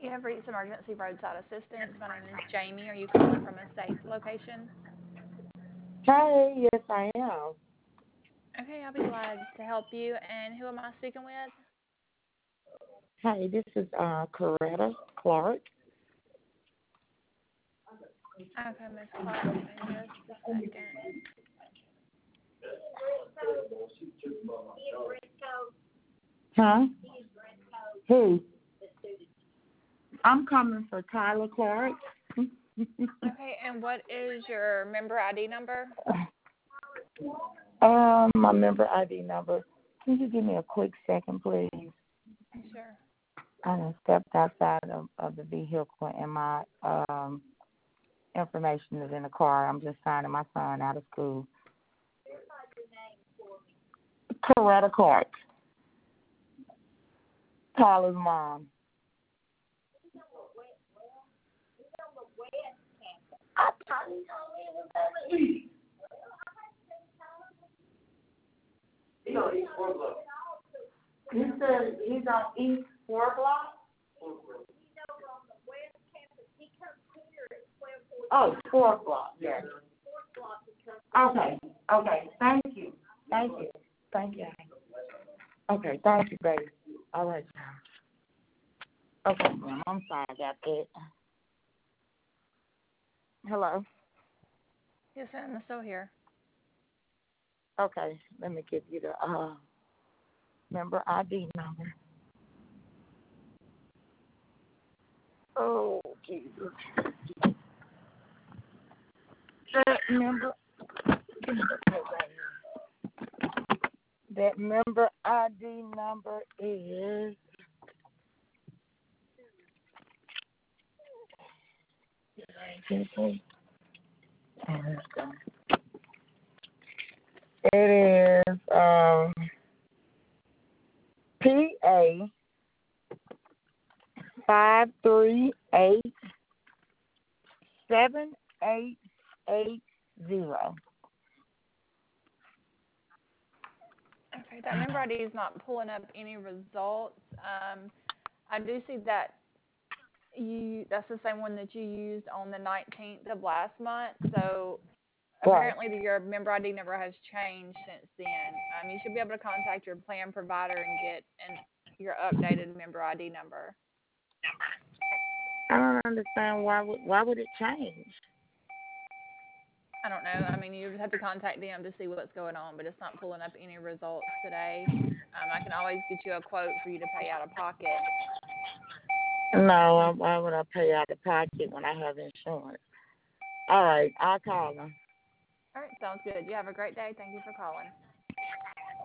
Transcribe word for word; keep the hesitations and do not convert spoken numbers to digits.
You have reached emergency roadside assistance. My name is Jamie. Are you calling from a safe location? Hi, yes, I am. Okay, I'll be glad to help you. And who am I speaking with? Hi, this is uh, Coretta Clark. Okay, Miss Clark, give me just a second. Huh? Who? I'm coming for Tyler Clark. Okay, and what is your member I D number? um, my member I D number. Can you give me a quick second, please? Sure. I done stepped outside of, of the vehicle and my um information is in the car. I'm just signing my son out of school. Coretta Clark. Tyler's mom. I thought he told me it was over East. He's on East four block. He said he's on East four block? Oh, four block, yes. Okay, okay, thank you, thank you, thank you. Okay, thank you, baby. All right, now. Okay, ma'am, I'm sorry about that. Hello? Yes, ma'am, I'm still here. Okay, let me give you the uh, member I D number. Oh, Jesus. That member, that member I D number is it is um P A five three eight seven eight eight zero. Okay, that member I D is not pulling up any results. Um, I do see that you that's the same one that you used on the nineteenth of last month. So Right. apparently your member I D number has changed since then. Um, you should be able to contact your plan provider and get an your updated member I D number. I don't understand why would why would it change? I don't know. I mean, you just have to contact them to see what's going on, but it's not pulling up any results today. Um, I can always get you a quote for you to pay out of pocket. No, why would I pay out of pocket when I have insurance? All right, I'll call them. All right, sounds good. You have a great day. Thank you for calling.